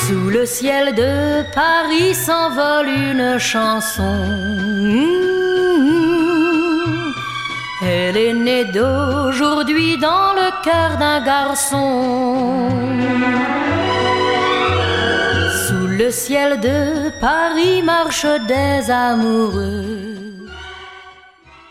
Sous le ciel de Paris s'envole une chanson. Elle est née d'aujourd'hui dans le cœur d'un garçon. Sous le ciel de Paris marchent des amoureux.